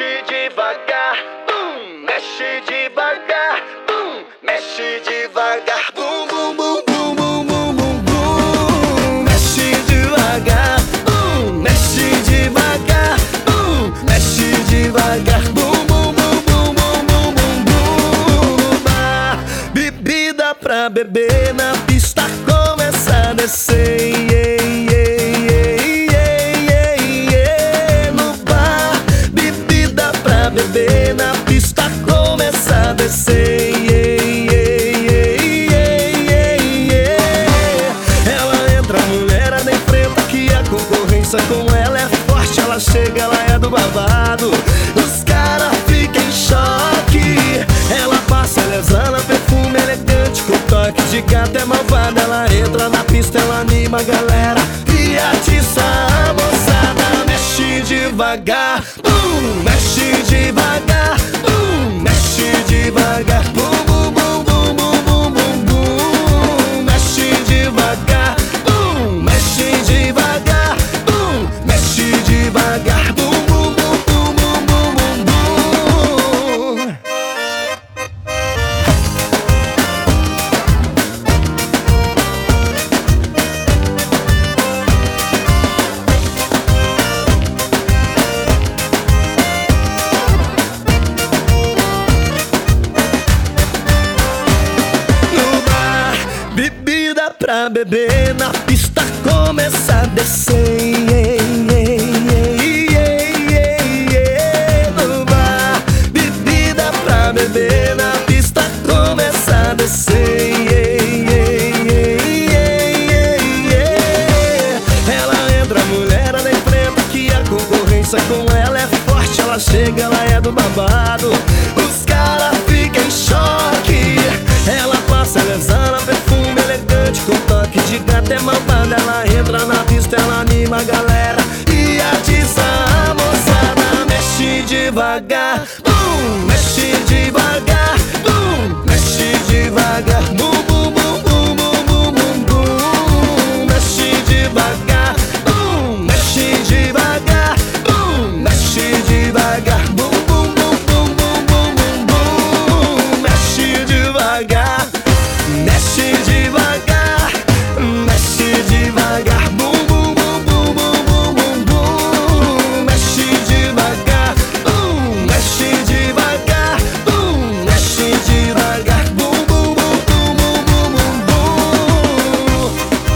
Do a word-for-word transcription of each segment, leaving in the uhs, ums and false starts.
mexe devagar, bum, mexe devagar, bum, mexe devagar, bum, bum, bum, bum, bum, bum, bum, bum. Mexe devagar, bum, mexe devagar, bum, mexe devagar, bum, bum, bum, bum, bum, bum, bum, bum. Bar, bebida pra beber na pista começa a descer. Beber na pista começa a descer. Ela entra, a mulherada enfrenta que a concorrência com ela é forte. Ela chega, ela é do babado, os caras ficam em choque. Ela passa, ela exala perfume elegante com toque de gata, é malvada. Ela entra na pista, ela anima a galera e atiça a moçada. Mexe devagar, bum, mexe devagar, bum, mexe devagar, bum, bum, bum, bum, bum, bum, bum, bum. Mexe devagar, bum, mexe devagar, bum, mexe devagar, bum, bum, bum, bum, bum, bum, bum, bum. Bebida pra beber na pista começa a descer. No bar, bebida pra beber na pista começa a descer. Ela entra, a mulherada enfrenta que a concorrência com ela é forte. Ela chega, ela é do babado, os caras ficam em choque. Ela passa, ela exala perfume elegante com toque de gata, é malvada. Ela entra na pista, ela anima a galera e atiça a moçada. Mexe devagar, bum, mexe devagar, bum, mexe devagar, bum, bum, bum, bum, bum, bum, bum, bum. Mexe devagar, bum, mexe devagar, bum, mexe devagar, bum, bum, bum, bum, bum, bum, bum, bum. Mexe devagar, mexe devagar, mexe devagar, bum, bum, bum, bum, bum, bum, bum, bum. Mexe devagar, bum, mexe devagar, bum, mexe devagar, bum, bum, bum, bum, bum, bum, bum, bum.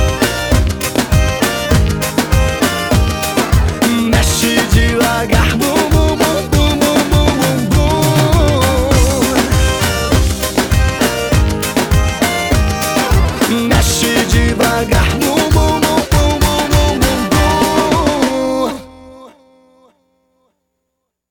Mexe devagar, bum, bum, bum, bum, bum, bum, bum, bum. Mexe devagar.